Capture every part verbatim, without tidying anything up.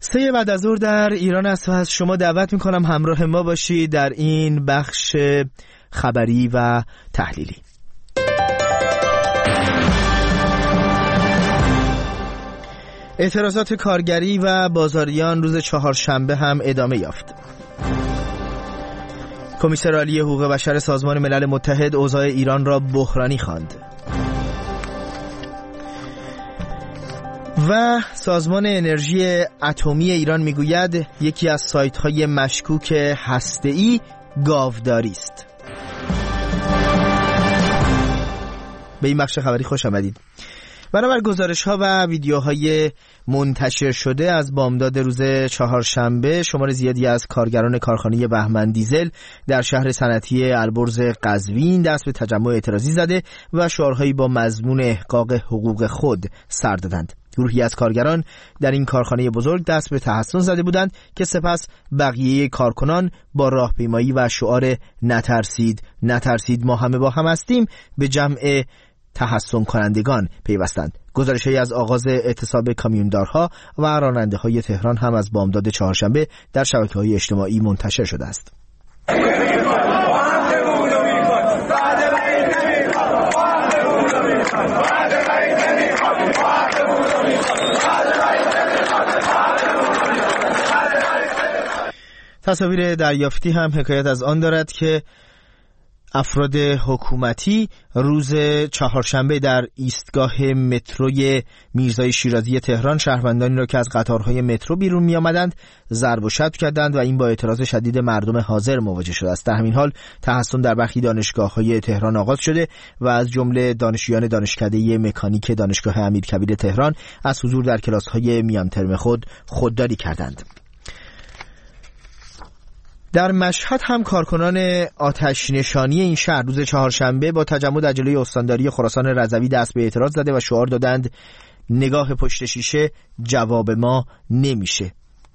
سه بعد از ظهر در ایران است و از شما دعوت میکنم همراه ما باشید در این بخش خبری و تحلیلی. اعتراضات کارگری و بازاریان روز چهارشنبه هم ادامه یافت. کمیسر عالی حقوق بشر سازمان ملل متحد اوضاع ایران را بحرانی خواند. و سازمان انرژی اتمی ایران میگوید یکی از سایت‌های مشکوک هسته‌ای گاوداری است. به این بخش خبری خوش آمدید. بنابر گزارش‌ها و ویدیوهای منتشر شده از بامداد روز چهارشنبه، شمار زیادی از کارگران کارخانه بهمن دیزل در شهر صنعتی البرز قزوین دست به تجمع اعتراضی زده و شعارهایی با مضمون احقاق حقوق خود سر دادند. گروهی از کارگران در این کارخانه بزرگ دست به تحسن زده بودند که سپس بقیه کارکنان با راهپیمایی و شعار نترسید نترسید ما همه با هم هستیم به جمع تحسن کنندگان پیوستند. گزارش‌هایی از آغاز اعتصاب کامیوندارها و راننده‌های تهران هم از بامداد چهارشنبه در شبکه‌های اجتماعی منتشر شده است. تصاویر دریافتی هم حکایت از آن دارد که افراد حکومتی روز چهارشنبه در ایستگاه متروی میرزای شیرازی تهران شهروندانی را که از قطارهای مترو بیرون می آمدند ضرب و شتم کردند و این با اعتراض شدید مردم حاضر مواجه شده است. در همین حال تحسن در برخی دانشگاه‌های تهران آغاز شده و از جمله دانشجویان دانشکده مکانیک دانشگاه امیرکبیر تهران از حضور در کلاس‌های میان ترم خود خودداری کردند. در مشهد هم کارکنان آتش نشانی این شهر روز چهارشنبه با تجمع در جلوی استانداری خراسان رضوی دست به اعتراض زده و شعار دادند نگاه پشت شیشه جواب ما نمیشه.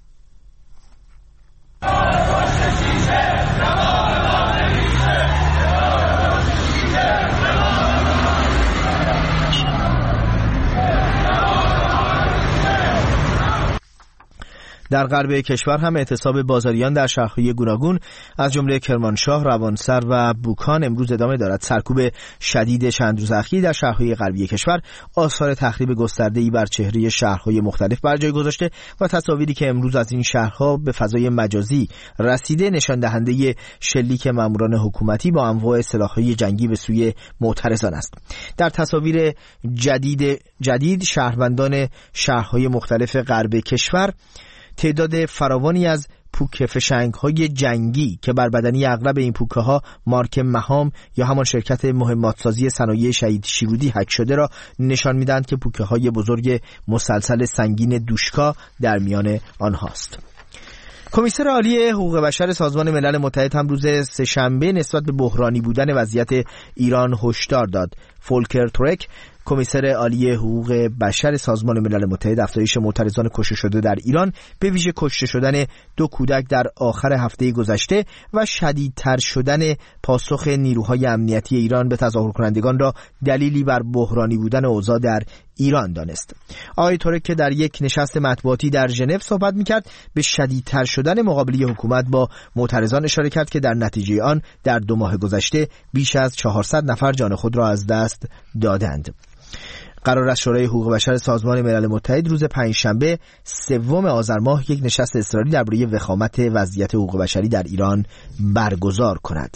در غرب کشور هم اعتصاب بازاریان در شهرهای گوناگون از جمله کرمانشاه، روانسر و بوکان امروز ادامه دارد. سرکوب شدید چند روز اخیر در شهرهای غربی کشور آثار تخریب گسترده‌ای بر چهره شهرهای مختلف بر جای گذاشته و تصاویری که امروز از این شهرها به فضای مجازی رسیده نشان دهنده شلیک ماموران حکومتی با انواع سلاح‌های جنگی به سوی معترضان است. در تصاویر جدید جدید شهروندان شهرهای مختلف غرب کشور تعداد فراوانی از پوک فشنگ‌های جنگی که بر بدنی اغلب این پوکه‌ها مارک مهام یا همان شرکت مهماتسازی صنایع شهید شیرودی حک شده را نشان می‌دهند که پوکه‌های بزرگ مسلسل سنگین دوشکا در میان آنهاست. کمیسر عالی حقوق بشر سازمان ملل متحد هم روز سه‌شنبه نسبت به بحرانی بودن وضعیت ایران هشدار داد. فولکر تورک کمیسر عالی حقوق بشر سازمان ملل متحد افزایش معترضان کشته شده در ایران به ویژه کشته شدن دو کودک در آخر هفته گذشته و شدیدتر شدن پاسخ نیروهای امنیتی ایران به تظاهر کنندگان را دلیلی بر بحرانی بودن اوضاع در ایران دانست. آقای تورک که در یک نشست مطبوعاتی در ژنو صحبت می‌کرد به شدیدتر شدن مقابله حکومت با معترضان اشاره کرد که در نتیجه آن در دو ماه گذشته بیش از چهارصد نفر جان خود را از دست دادند. قرار است شورای حقوق بشر سازمان ملل متحد روز پنجشنبه سوم آذر ماه یک نشست اضطراری درباره وخامت وضعیت حقوق بشری در ایران برگزار کند.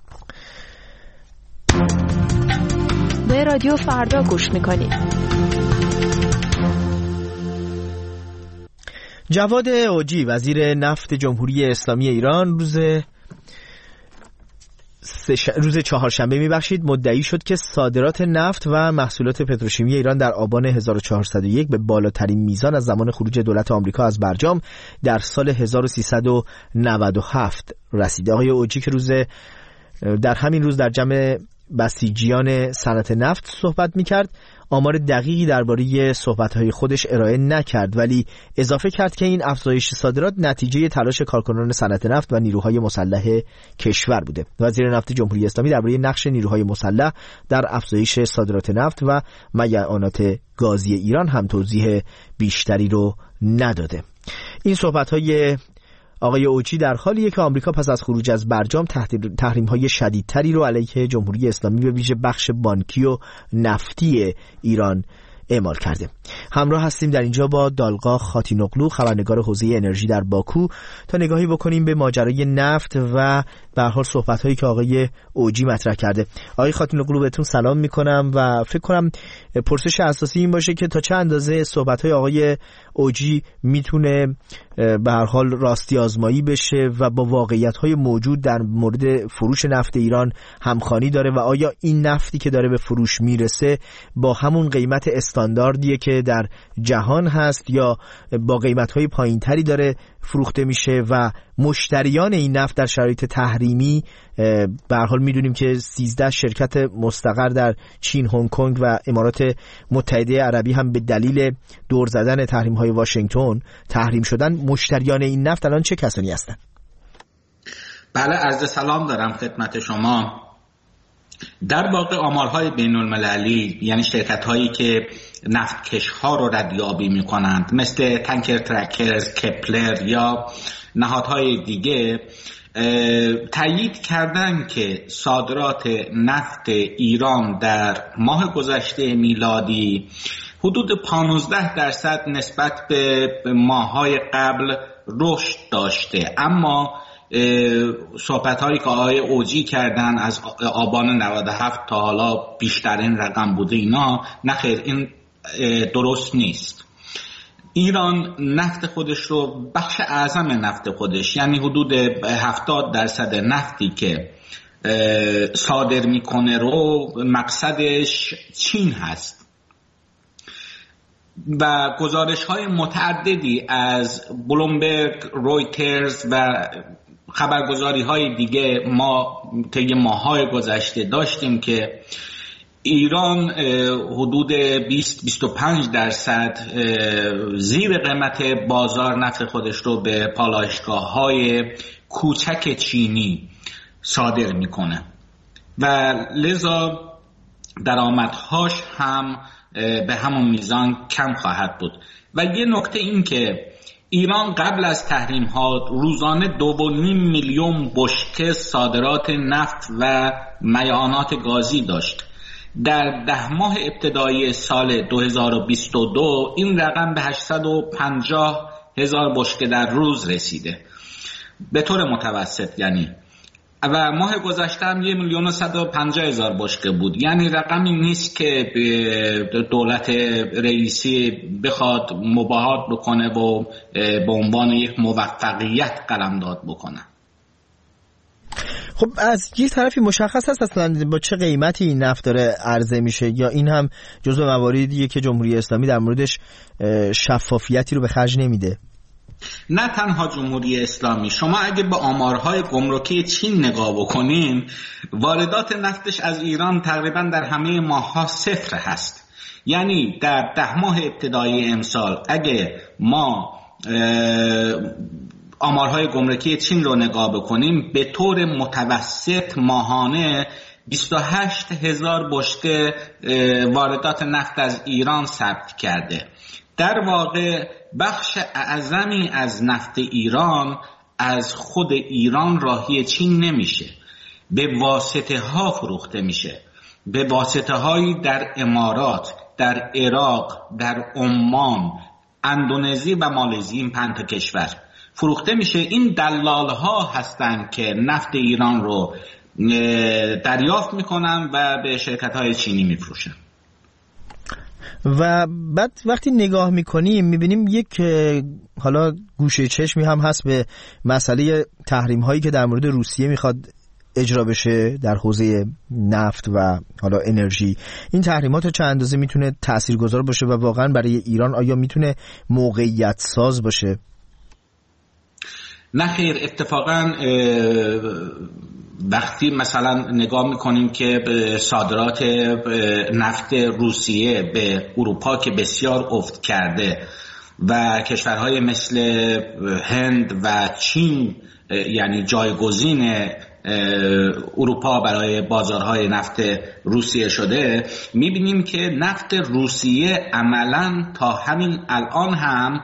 به رادیو فردا گوش می‌کنید. جواد اوجی وزیر نفت جمهوری اسلامی ایران روز روز چهارشنبه میبخشید مدعی شد که صادرات نفت و محصولات پتروشیمی ایران در آبان هزار و چهارصد و یک به بالاترین میزان از زمان خروج دولت آمریکا از برجام در سال هزار و سیصد و نود و هفت رسیده. آقای اوجی که روز در همین روز در جمع بسیجیان صنعت نفت صحبت میکرد آمار دقیقی درباره صحبت‌های خودش ارائه نکرد، ولی اضافه کرد که این افزایش صادرات نتیجه تلاش کارکنان صنعت نفت و نیروهای مسلح کشور بوده. وزیر نفت جمهوری اسلامی درباره نقش نیروهای مسلح در افزایش صادرات نفت و میعانات گازی ایران هم توضیح بیشتری رو نداده. این صحبت‌های آقای اوجی در حالیه که آمریکا پس از خروج از برجام تحریم‌های شدیدتری رو علیه جمهوری اسلامی به ویژه بخش بانکی و نفتی ایران اعمال کرده. همراه هستیم در اینجا با دالقا خاتینوغلو، خبرنگار حوزه انرژی در باکو، تا نگاهی بکنیم به ماجرای نفت و به هر حال صحبت‌هایی که آقای اوجی مطرح کرده. آقای خاتینوغلو بهتون سلام می‌کنم و فکر کنم پرسش اساسی این باشه که تا چه اندازه صحبت‌های آقای اوجی میتونه به هر حال راستی آزمایی بشه و با واقعیت‌های موجود در مورد فروش نفت ایران همخوانی داره و آیا این نفتی که داره به فروش میرسه با همون قیمت استانداردیه که در جهان هست یا با قیمت‌های پایین‌تری داره فروخته میشه و مشتریان این نفت در شرایط تحریمی به هر حال میدونیم که سیزده شرکت مستقر در چین، هنگ کنگ و امارات متحده عربی هم به دلیل دور زدن تحریم‌های واشنگتن تحریم شدن. مشتریان این نفت الان چه کسانی هستند؟ بله، عرض سلام دارم خدمت شما. در واقع آمارهای بین المللی، یعنی شرکت هایی که نفتکش ها رو ردیابی می کنند مثل تانکر ترکرز، کپلر یا نهادهای دیگه، تایید کردن که صادرات نفت ایران در ماه گذشته میلادی حدود پانزده درصد نسبت به ماه‌های قبل رشد داشته. اما صحبت هایی که آقای اوجی کردن از آبان نود و هفت تا حالا بیشترین رقم بوده، اینا نخیر، این درست نیست. ایران نفت خودش رو، بخش اعظم نفت خودش، یعنی حدود هفتاد درصد نفتی که صادر میکنه رو مقصدش چین هست و گزارش های متعددی از بلومبرگ، رویترز و خبرگزاری های دیگه ما طی ماه‌های گذشته داشتیم که ایران حدود بیست تا بیست و پنج درصد زیر قیمت بازار نفت خودش رو به پالایشگاه‌های کوچک چینی صادر میکنه و لذا درآمدهاش هم به همون میزان کم خواهد بود. و یه نکته این که ایران قبل از تحریم ها روزانه دو و نیم میلیون بشکه صادرات نفت و میعانات گازی داشت. در ده ماه ابتدایی سال دو هزار و بیست و دو این رقم به هشتصد و پنجاه هزار بشکه در روز رسیده به طور متوسط، یعنی و ماه گذشته هم یک میلیون و صد و پنجاه هزار بشکه بود. یعنی رقمی نیست که دولت رئیسی بخواد مباهات بکنه و به عنوان یک موفقیت قلمداد بکنه. خب از یک طرفی مشخص هست اصلا با چه قیمتی این نفت داره عرضه میشه، یا این هم جزو مواردیه که جمهوری اسلامی در موردش شفافیتی رو به خرج نمیده؟ نه تنها جمهوری اسلامی، شما اگه به آمارهای گمرکی چین نگاه بکنین، واردات نفتش از ایران تقریبا در همه ماه‌ها صفر هست. یعنی در ده ماه ابتدایی امسال اگه ما آمارهای گمرکی چین رو نگاه بکنیم، به طور متوسط ماهانه بیست و هشت هزار بشکه واردات نفت از ایران ثبت کرده. در واقع بخش اعظمی از نفت ایران از خود ایران راهی چین نمیشه، به واسطه ها فروخته میشه، به واسطه هایی در امارات، در عراق، در عمان، اندونزی و مالزی، این پنج تا کشور فروخته میشه. این دلال ها هستن که نفت ایران رو دریافت میکنن و به شرکت های چینی میفروشن. و بعد وقتی نگاه میکنیم میبینیم یک حالا گوشه چشمی هم هست به مسئله تحریم هایی که در مورد روسیه میخواد اجرا بشه در حوزه نفت و حالا انرژی. این تحریمات چند اندازه میتونه تاثیرگذار باشه و واقعا برای ایران آیا میتونه موقعیت ساز باشه؟ نه خیر، اتفاقا وقتی مثلا نگاه میکنیم که صادرات نفت روسیه به اروپا که بسیار افت کرده و کشورهای مثل هند و چین یعنی جایگزین اروپا برای بازارهای نفت روسیه شده، میبینیم که نفت روسیه عملاً تا همین الان هم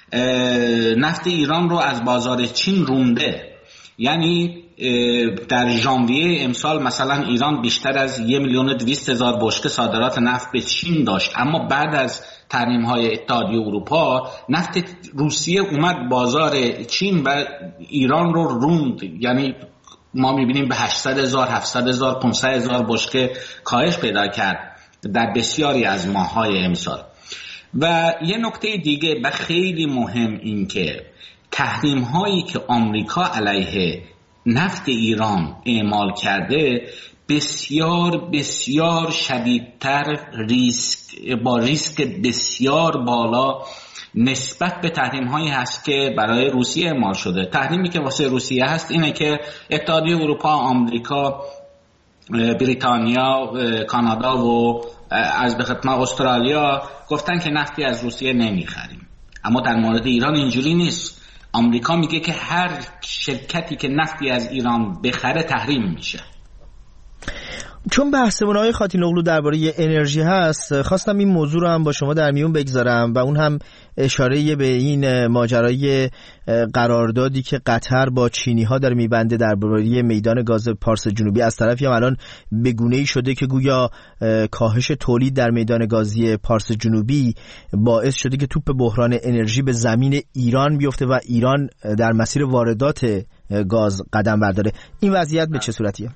نفت ایران رو از بازار چین رونده. یعنی در ژانویه امسال مثلا ایران بیشتر از یک میلیون و دویست هزار بشکه صادرات نفت به چین داشت، اما بعد از تحریم‌های اتحادیه اروپا نفت روسیه اومد بازار چین و ایران رو روند. یعنی ما می‌بینیم به هشتصد هزار، هفتصد هزار، پانصد هزار بشکه کاهش پیدا کرد در بسیاری از ماه‌های امسال. و یه نکته دیگه و خیلی مهم این که تحریم هایی که آمریکا علیه نفت ایران اعمال کرده بسیار بسیار شدیدتر، ریسک با ریسک بسیار بالا نسبت به تحریم هایی هست که برای روسیه اعمال شده. تحریمی که واسه روسیه هست اینه که اتحادیه اروپا، آمریکا، بریتانیا، کانادا و از به خدمت استرالیا گفتن که نفتی از روسیه نمیخریم. اما در مورد ایران اینجوری نیست. آمریکا میگه که هر شرکتی که نفتی از ایران بخره تحریم میشه. چون بحثمون آقای خاتی‌نوغلو درباره انرژی هست، خواستم این موضوع رو هم با شما در میون بگذارم و اون هم اشاره به این ماجرای قراردادی که قطر با چینی ها داره میبنده درباره میدان گاز پارس جنوبی. از طرفی هم الان به گونه‌ای شده که گویا کاهش تولید در میدان گازی پارس جنوبی باعث شده که توپ بحران انرژی به زمین ایران بیفته و ایران در مسیر واردات گاز قدم برداره. این وضعیت به چه صورتیه؟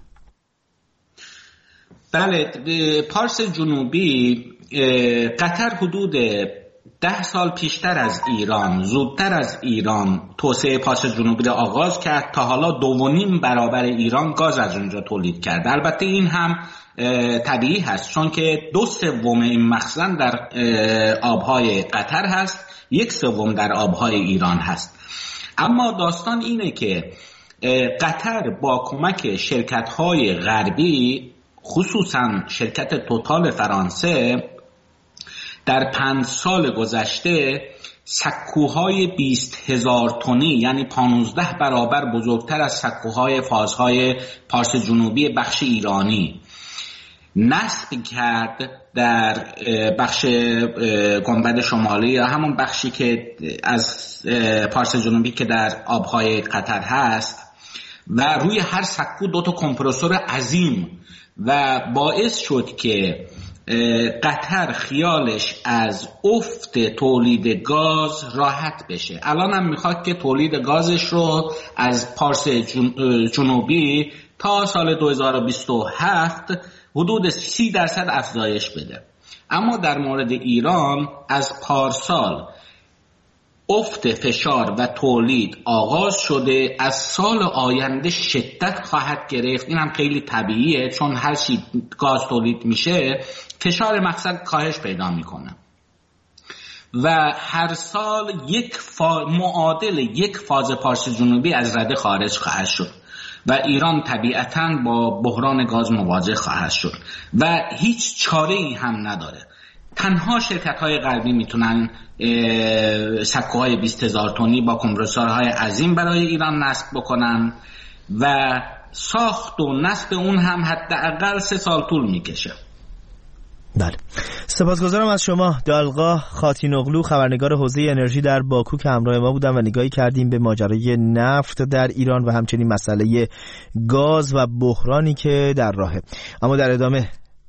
بله، پارس جنوبی قطر حدود ده سال پیشتر از ایران، زودتر از ایران توسعه پارس جنوبی را آغاز کرد. تا حالا دو و نیم برابر ایران گاز از اونجا تولید کرد. البته این هم طبیعی هست چون که دو سوم این مخزن در آبهای قطر هست، یک سوم در آبهای ایران هست. اما داستان اینه که قطر با کمک شرکت‌های غربی، خصوصا شرکت توتال فرانسه، در پنج سال گذشته سکوهای بیست هزار تنی، یعنی پانزده برابر بزرگتر از سکوهای فازهای پارس جنوبی بخش ایرانی نصب کرد در بخش گنبد شمالی، یا همون بخشی که از پارس جنوبی که در آبهای قطر هست، و روی هر سکو دو تا کمپرسور عظیم، و باعث شد که قطر خیالش از افت تولید گاز راحت بشه. الان هم میخواد که تولید گازش رو از پارس جنوبی تا سال دو هزار و بیست و هفت حدود سی درصد افزایش بده. اما در مورد ایران از پارسال افت فشار و تولید آغاز شده، از سال آینده شدت خواهد گرفت. این هم خیلی طبیعیه چون هر چی گاز تولید میشه فشار مقصد کاهش پیدا میکنه و هر سال یک فا... معادل یک فاز پارس جنوبی از رده خارج خواهد شد و ایران طبیعتاً با بحران گاز مواجه خواهد شد و هیچ چاره‌ای هم نداره. تنها شرکت‌های غربی میتونن سکوهای بیست هزار تنی با کمپرسورهای عظیم برای ایران نصب بکنن و ساخت و نصب اون هم حداقل سه سال طول میکشه. بله، سپاسگزارم از شما دالقا خاتی‌نوغلو، خبرنگار حوزه انرژی در باکو که همراه ما بودن و نگاهی کردیم به ماجرای نفت در ایران و همچنین مسئله گاز و بحرانی که در راهه. اما در ادامه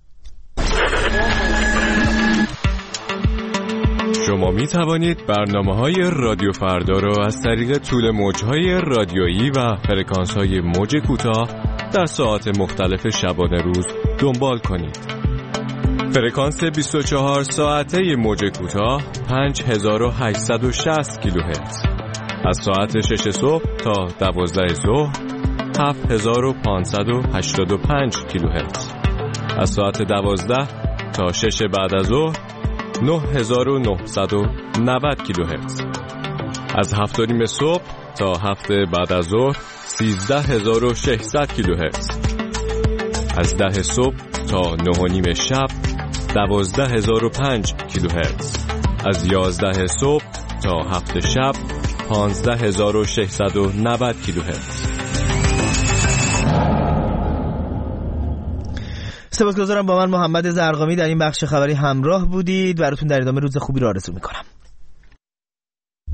شما می توانید برنامه‌های رادیو فردا را از طریق طول موج‌های رادیویی و فرکانس‌های موج کوتاه در ساعات مختلف شبانه روز دنبال کنید. فرکانس بیست و چهار ساعته موج کوتاه پنج هزار و هشتصد و شصت کیلوهرتز از ساعت شش صبح تا دوازده ظهر هفت هزار و پانصد و هشتاد و پنج کیلوهرتز، از ساعت دوازده تا شش بعد از ظهر نه هزار و نهصد و نود کیلوهرتز، از هفت و نیم صبح تا هفت بعد از ظهر سیزده هزار و ششصد کیلوهرتز، از ده صبح تا نه و نیم شب دوازده هزار و پنج کیلوهرتز، از یازده صبح تا هفت شب پانزده هزار و ششصد و نود کیلوهرتز. سپاسگزارم با من محمد زرقامی در این بخش خبری همراه بودید. براتون در ادامه روز خوبی را آرزو میکنم.